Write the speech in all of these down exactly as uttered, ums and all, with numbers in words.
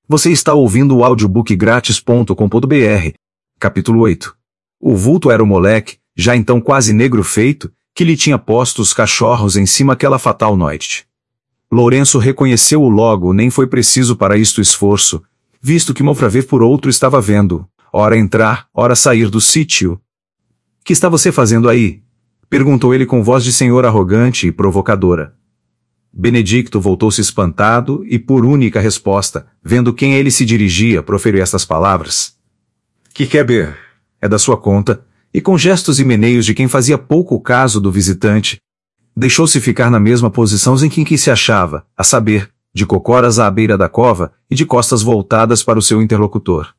Você está ouvindo o audiobook grátis ponto com ponto br. Capítulo oito. O vulto era o moleque, já então quase negro feito, que lhe tinha posto os cachorros em cima aquela fatal noite. Lourenço reconheceu-o logo, nem foi preciso para isto esforço, visto que Mofraver por outro estava vendo, ora entrar, ora sair do sítio. Que está você fazendo aí? Perguntou ele com voz de senhor arrogante e provocadora. Benedicto voltou-se espantado e, por única resposta, vendo quem a ele se dirigia, proferiu estas palavras. Que quer ver? É da sua conta, e com gestos e meneios de quem fazia pouco caso do visitante, deixou-se ficar na mesma posição em que, que se achava, a saber, de cocoras à beira da cova e de costas voltadas para o seu interlocutor.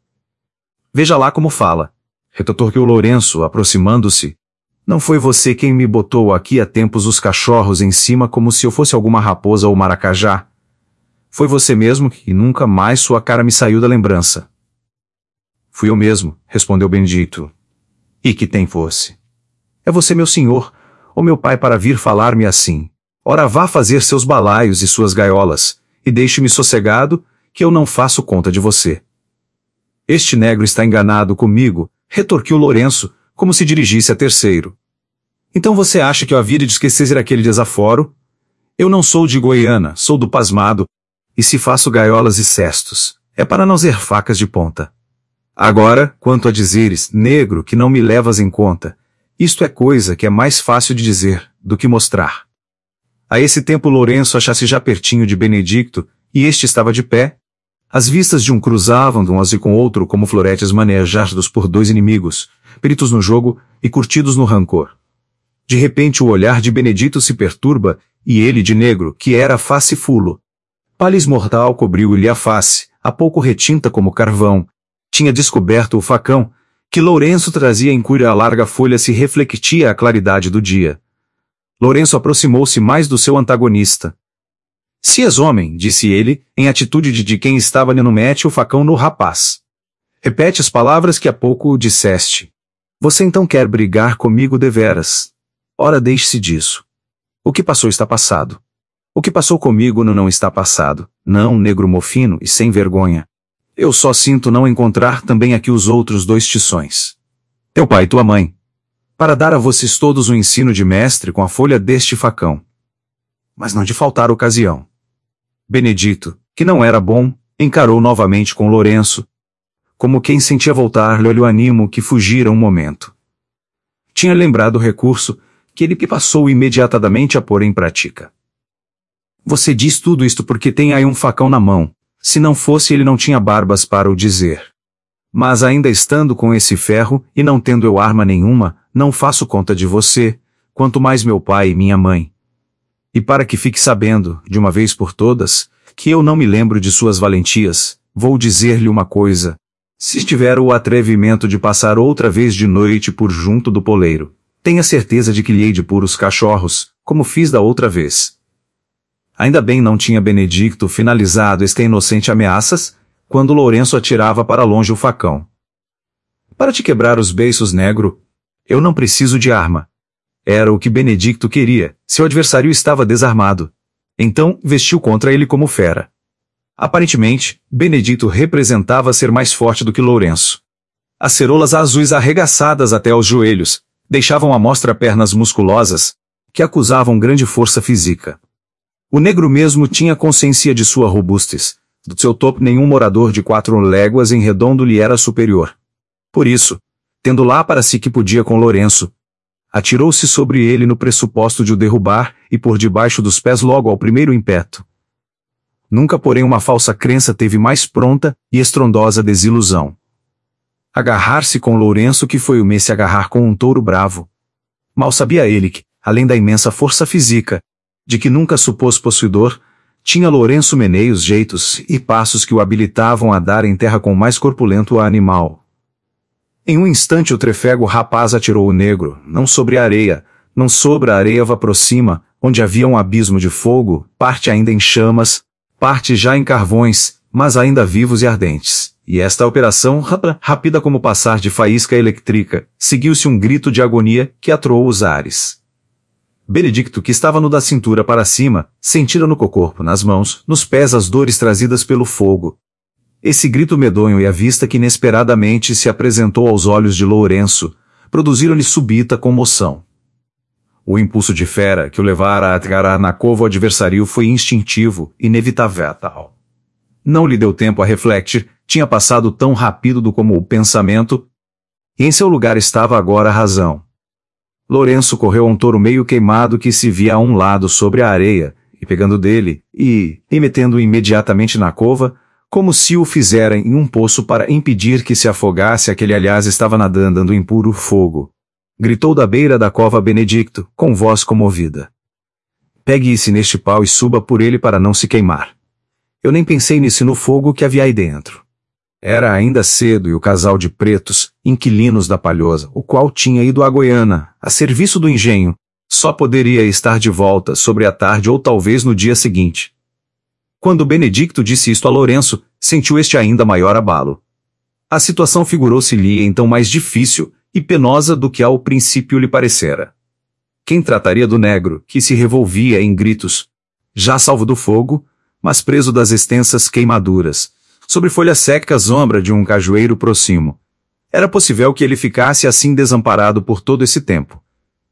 Veja lá como fala, retorquiu Lourenço, aproximando-se. Não foi você quem me botou aqui há tempos os cachorros em cima como se eu fosse alguma raposa ou maracajá? Foi você mesmo e nunca mais sua cara me saiu da lembrança. Fui eu mesmo, respondeu Benedito. E que tem fosse? É você meu senhor, ou meu pai para vir falar-me assim. Ora vá fazer seus balaios e suas gaiolas, e deixe-me sossegado, que eu não faço conta de você. Este negro está enganado comigo, retorquiu Lourenço, como se dirigisse a terceiro. Então você acha que eu havia de esquecer aquele desaforo? Eu não sou de Goiânia, sou do pasmado, e se faço gaiolas e cestos, é para não ser facas de ponta. Agora, quanto a dizeres, negro, que não me levas em conta, isto é coisa que é mais fácil de dizer do que mostrar. A esse tempo Lourenço achasse já pertinho de Benedicto, e este estava de pé. As vistas de um cruzavam de uns e com outro como floretes manejados por dois inimigos, peritos no jogo e curtidos no rancor. De repente o olhar de Benedito se perturba, e ele de negro, que era a face fulo. Pális mortal cobriu-lhe a face, há pouco retinta como carvão. Tinha descoberto o facão, que Lourenço trazia em cuja larga folha se refletia a claridade do dia. Lourenço aproximou-se mais do seu antagonista. Se és homem, disse ele, em atitude de, de quem estava no mete o facão no rapaz. Repete as palavras que há pouco disseste. Você então quer brigar comigo deveras. Ora deixe-se disso. O que passou está passado. O que passou comigo não, não está passado. Não, negro mofino e sem vergonha. Eu só sinto não encontrar também aqui os outros dois tições. Teu pai e tua mãe. Para dar a vocês todos um ensino de mestre com a folha deste facão. Mas não de faltar ocasião. Benedito, que não era bom, encarou novamente com Lourenço, como quem sentia voltar-lhe o ânimo que fugira um momento. Tinha lembrado o recurso, que ele passou imediatamente a pôr em prática. Você diz tudo isto porque tem aí um facão na mão, se não fosse ele não tinha barbas para o dizer. Mas ainda estando com esse ferro, e não tendo eu arma nenhuma, não faço conta de você, quanto mais meu pai e minha mãe. E para que fique sabendo, de uma vez por todas, que eu não me lembro de suas valentias, vou dizer-lhe uma coisa. Se tiver o atrevimento de passar outra vez de noite por junto do poleiro, tenha certeza de que lhe hei de pôr os cachorros, como fiz da outra vez. Ainda bem não tinha Benedicto finalizado esta inocente ameaças, quando Lourenço atirava para longe o facão. Para te quebrar os beiços, negro, eu não preciso de arma. Era o que Benedicto queria, seu adversário estava desarmado. Então, vestiu contra ele como fera. Aparentemente, Benedicto representava ser mais forte do que Lourenço. As ceroulas azuis arregaçadas até aos joelhos, deixavam à mostra pernas musculosas, que acusavam grande força física. O negro mesmo tinha consciência de sua robustez, do seu topo nenhum morador de quatro léguas em redondo lhe era superior. Por isso, tendo lá para si que podia com Lourenço, atirou-se sobre ele no pressuposto de o derrubar, e por debaixo dos pés logo ao primeiro impeto. Nunca porém uma falsa crença teve mais pronta e estrondosa desilusão. Agarrar-se com Lourenço que foi o me se agarrar com um touro bravo. Mal sabia ele que, além da imensa força física, de que nunca supôs possuidor, tinha Lourenço meneios jeitos e passos que o habilitavam a dar em terra com o mais corpulento animal. Em um instante o trefego rapaz atirou o negro, não sobre a areia, não sobre a areia vaprocima, onde havia um abismo de fogo, parte ainda em chamas, parte já em carvões, mas ainda vivos e ardentes. E esta operação, rápida como passar de faísca elétrica, seguiu-se um grito de agonia que atroou os ares. Benedicto, que estava no da cintura para cima, sentira no corpo, nas mãos, nos pés as dores trazidas pelo fogo. Esse grito medonho e a vista que inesperadamente se apresentou aos olhos de Lourenço produziram-lhe súbita comoção. O impulso de fera que o levara a atirar na cova o adversário foi instintivo, inevitável. Não lhe deu tempo a refletir, tinha passado tão rápido como o pensamento, e em seu lugar estava agora a razão. Lourenço correu a um touro meio queimado que se via a um lado sobre a areia, e pegando dele, e, e metendo-o imediatamente na cova, como se o fizera em um poço para impedir que se afogasse aquele aliás estava nadando em puro fogo. Gritou da beira da cova Benedicto, com voz comovida. Pegue-se neste pau e suba por ele para não se queimar. Eu nem pensei nisso no fogo que havia aí dentro. Era ainda cedo e o casal de pretos, inquilinos da Palhoça, o qual tinha ido à Goiânia, a serviço do engenho, só poderia estar de volta sobre a tarde ou talvez no dia seguinte. Quando Benedicto disse isto a Lourenço, sentiu este ainda maior abalo. A situação figurou-se-lhe então mais difícil e penosa do que ao princípio lhe parecera. Quem trataria do negro, que se revolvia em gritos, já salvo do fogo, mas preso das extensas queimaduras, sobre folhas secas ombra de um cajueiro próximo? Era possível que ele ficasse assim desamparado por todo esse tempo.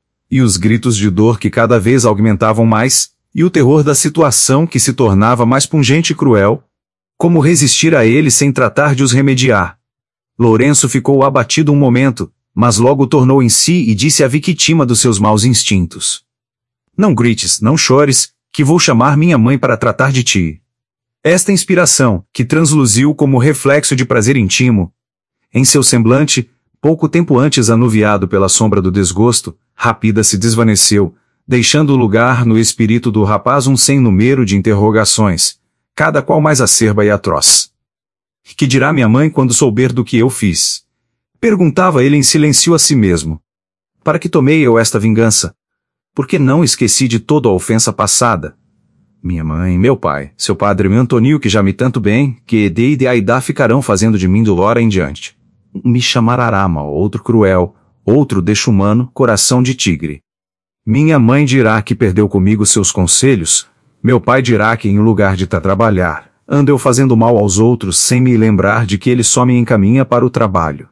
E os gritos de dor que cada vez aumentavam mais, e o terror da situação que se tornava mais pungente e cruel, como resistir a ele sem tratar de os remediar? Lourenço ficou abatido um momento, mas logo tornou em si e disse à vítima dos seus maus instintos. Não grites, não chores, que vou chamar minha mãe para tratar de ti. Esta inspiração, que transluziu como reflexo de prazer íntimo, em seu semblante, pouco tempo antes anuviado pela sombra do desgosto, rápida se desvaneceu, deixando lugar no espírito do rapaz um sem número de interrogações, cada qual mais acerba e atroz. Que dirá minha mãe quando souber do que eu fiz? Perguntava ele em silêncio a si mesmo. Para que tomei eu esta vingança? Porque não esqueci de toda a ofensa passada? Minha mãe, meu pai, seu padre meu Antonio que já me tanto bem, que Ede e de Aidá ficarão fazendo de mim do hora em diante. Me chamará Arama, outro cruel, outro deixa-humano, coração de tigre. Minha mãe dirá que perdeu comigo seus conselhos, meu pai dirá que em lugar de tá trabalhar, ando eu fazendo mal aos outros sem me lembrar de que ele só me encaminha para o trabalho.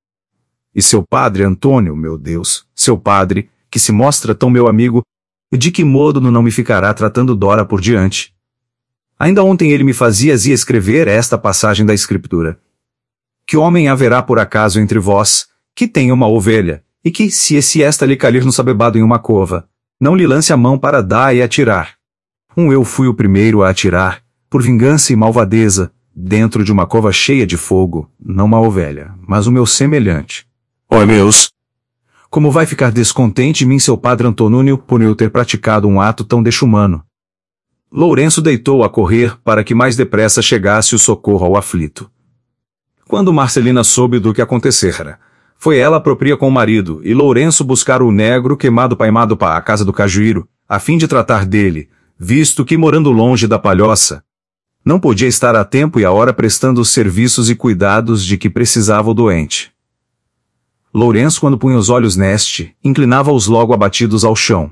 E seu padre Antônio, meu Deus, seu padre, que se mostra tão meu amigo, de que modo não me ficará tratando Dora por diante? Ainda ontem ele me fazia escrever esta passagem da Escritura. Que homem haverá por acaso entre vós, que tenha uma ovelha, e que, se esse esta lhe cair no sabebado em uma cova, não lhe lance a mão para dar e atirar? Um eu fui o primeiro a atirar, por vingança e malvadeza, dentro de uma cova cheia de fogo, não uma ovelha, mas o meu semelhante. Ó meus! Como vai ficar descontente em mim seu padre Antônio por eu ter praticado um ato tão deixa-humano? Lourenço deitou a correr para que mais depressa chegasse o socorro ao aflito. Quando Marcelina soube do que acontecera, foi ela própria com o marido, e Lourenço buscar o negro queimado paimado para a casa do cajueiro, a fim de tratar dele, visto que morando longe da Palhoça, não podia estar a tempo e a hora prestando os serviços e cuidados de que precisava o doente. Lourenço, quando punha os olhos neste, inclinava-os logo abatidos ao chão.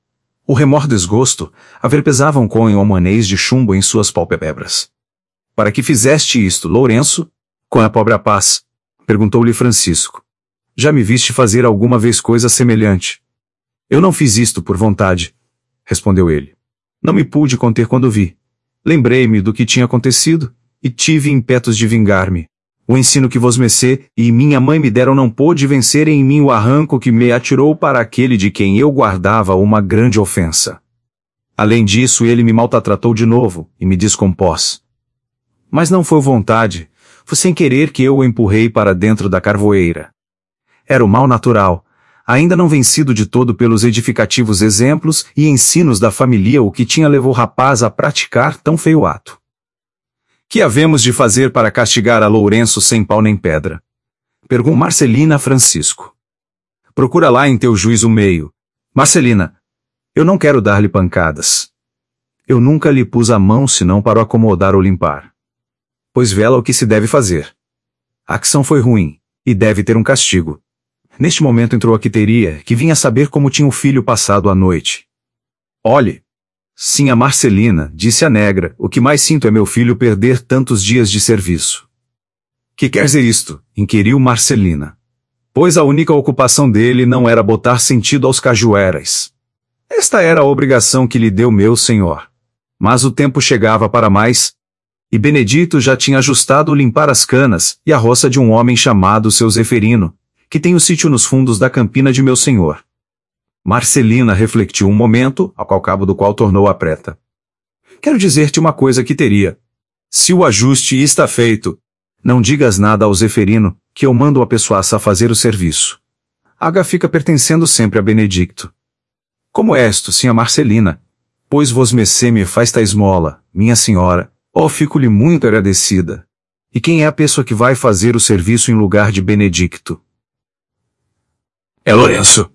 O remor desgosto, a ver pesava um cunho manês de chumbo em suas pálpebras. Para que fizeste isto, Lourenço? Com a pobre paz? Perguntou-lhe Francisco. Já me viste fazer alguma vez coisa semelhante? Eu não fiz isto por vontade, respondeu ele. Não me pude conter quando vi. Lembrei-me do que tinha acontecido, e tive impetos de vingar-me. O ensino que vos mecê e minha mãe me deram não pôde vencer em mim o arranco que me atirou para aquele de quem eu guardava uma grande ofensa. Além disso, ele me maltratou de novo, e me descompôs. Mas não foi vontade, foi sem querer que eu o empurrei para dentro da carvoeira. Era o mal natural, ainda não vencido de todo pelos edificativos exemplos e ensinos da família o que tinha levou o rapaz a praticar tão feio ato. Que havemos de fazer para castigar a Lourenço sem pau nem pedra? Perguntou Marcelina a Francisco. Procura lá em teu juízo meio. Marcelina, eu não quero dar-lhe pancadas. Eu nunca lhe pus a mão senão para o acomodar ou limpar. Pois vela o que se deve fazer. A ação foi ruim, e deve ter um castigo. Neste momento entrou a Quiteria, que vinha saber como tinha o filho passado a noite. Olhe! Sim, a Marcelina, disse a negra, o que mais sinto é meu filho perder tantos dias de serviço. Que quer dizer isto? Inquiriu Marcelina. Pois a única ocupação dele não era botar sentido aos cajuerais. Esta era a obrigação que lhe deu meu senhor. Mas o tempo chegava para mais, e Benedito já tinha ajustado limpar as canas e a roça de um homem chamado seu Zeferino, que tem o sítio nos fundos da campina de meu senhor. Marcelina refletiu um momento, ao cabo do qual tornou a preta. Quero dizer-te uma coisa que teria. Se o ajuste está feito, não digas nada ao Zeferino, que eu mando a pessoaça a fazer o serviço. Aga fica pertencendo sempre a Benedicto. Como é isto, sinha Marcelina? Pois vos mecê me faz ta esmola, minha senhora, ó fico-lhe muito agradecida. E quem é a pessoa que vai fazer o serviço em lugar de Benedicto? É Lourenço.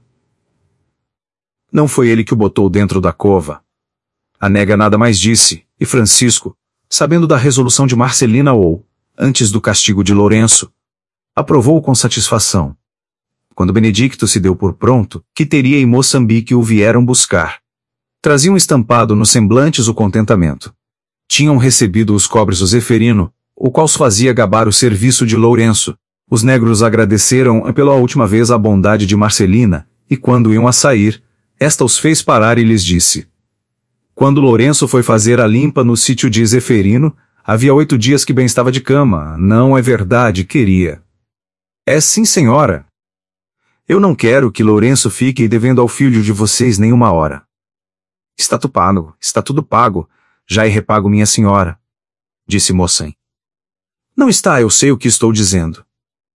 Não foi ele que o botou dentro da cova. A nega nada mais disse, e Francisco, sabendo da resolução de Marcelina ou, antes do castigo de Lourenço, aprovou com satisfação. Quando Benedicto se deu por pronto, que teria em Moçambique o vieram buscar. Traziam estampado nos semblantes o contentamento. Tinham recebido os cobres o Zeferino, o qual os fazia gabar o serviço de Lourenço. Os negros agradeceram pela última vez a bondade de Marcelina, e quando iam a sair, esta os fez parar e lhes disse. Quando Lourenço foi fazer a limpa no sítio de Zeferino, havia oito dias que bem estava de cama. Não é verdade, queria. É sim, senhora. Eu não quero que Lourenço fique devendo ao filho de vocês nenhuma hora. Está tudo pago, está tudo pago, já é repago minha senhora, disse Moçam. Não está, eu sei o que estou dizendo.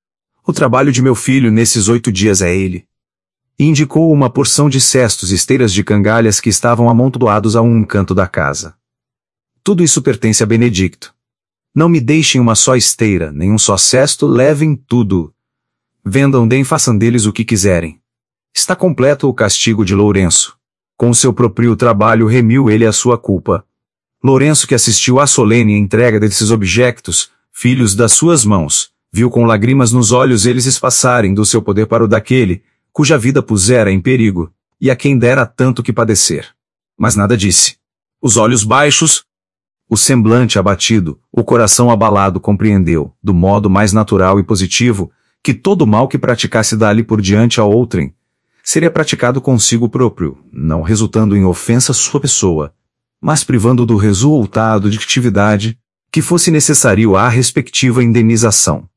O trabalho de meu filho nesses oito dias é ele. E indicou uma porção de cestos e esteiras de cangalhas que estavam amontoados a um canto da casa. Tudo isso pertence a Benedicto. Não me deixem uma só esteira, nem um só cesto, levem tudo. Vendam, deem, façam deles o que quiserem. Está completo o castigo de Lourenço. Com o seu próprio trabalho remiu ele a sua culpa. Lourenço, que assistiu à solene entrega desses objetos, filhos das suas mãos, viu com lágrimas nos olhos eles espaçarem do seu poder para o daquele, cuja vida pusera em perigo, e a quem dera tanto que padecer. Mas nada disse. Os olhos baixos, o semblante abatido, o coração abalado compreendeu, do modo mais natural e positivo, que todo mal que praticasse dali por diante a outrem, seria praticado consigo próprio, não resultando em ofensa à sua pessoa, mas privando do resultado de atividade, que fosse necessário à respectiva indenização.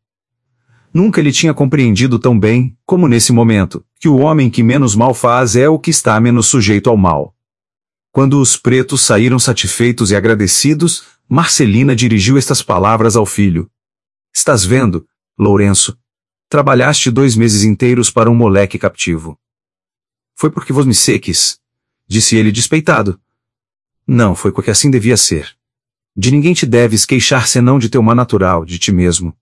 Nunca ele tinha compreendido tão bem, como nesse momento, que o homem que menos mal faz é o que está menos sujeito ao mal. Quando os pretos saíram satisfeitos e agradecidos, Marcelina dirigiu estas palavras ao filho. Estás vendo, Lourenço? Trabalhaste dois meses inteiros para um moleque captivo. Foi porque vos me seques, disse ele despeitado. Não, foi porque assim devia ser. De ninguém te deves queixar senão de teu mal natural, de ti mesmo.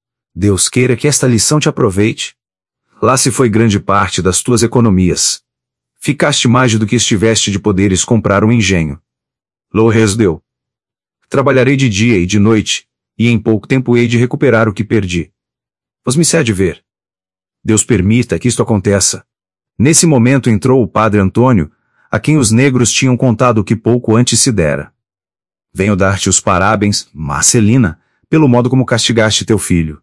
Deus queira que esta lição te aproveite. Lá se foi grande parte das tuas economias. Ficaste mais do que estiveste de poderes comprar um engenho. Lourenço deu. Trabalharei de dia e de noite, e em pouco tempo hei de recuperar o que perdi. Vos me cede ver. Deus permita que isto aconteça. Nesse momento entrou o padre Antônio, a quem os negros tinham contado o que pouco antes se dera. Venho dar-te os parabéns, Marcelina, pelo modo como castigaste teu filho.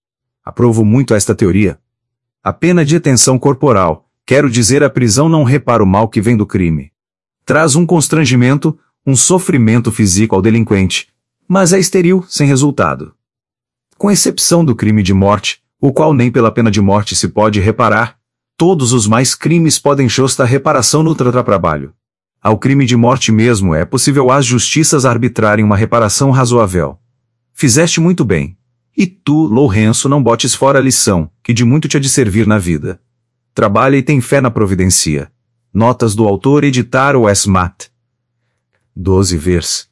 Aprovo muito esta teoria. A pena de detenção corporal, quero dizer a prisão, não repara o mal que vem do crime. Traz um constrangimento, um sofrimento físico ao delinquente, mas é estéril, sem resultado. Com exceção do crime de morte, o qual nem pela pena de morte se pode reparar, todos os mais crimes podem justar reparação no trabalho. Ao crime de morte mesmo é possível às justiças arbitrarem uma reparação razoável. Fizeste muito bem. E tu, Lourenço, não botes fora a lição, que de muito te há de servir na vida. Trabalha e tem fé na providencia. Notas do autor editar o S M A T. doze vers.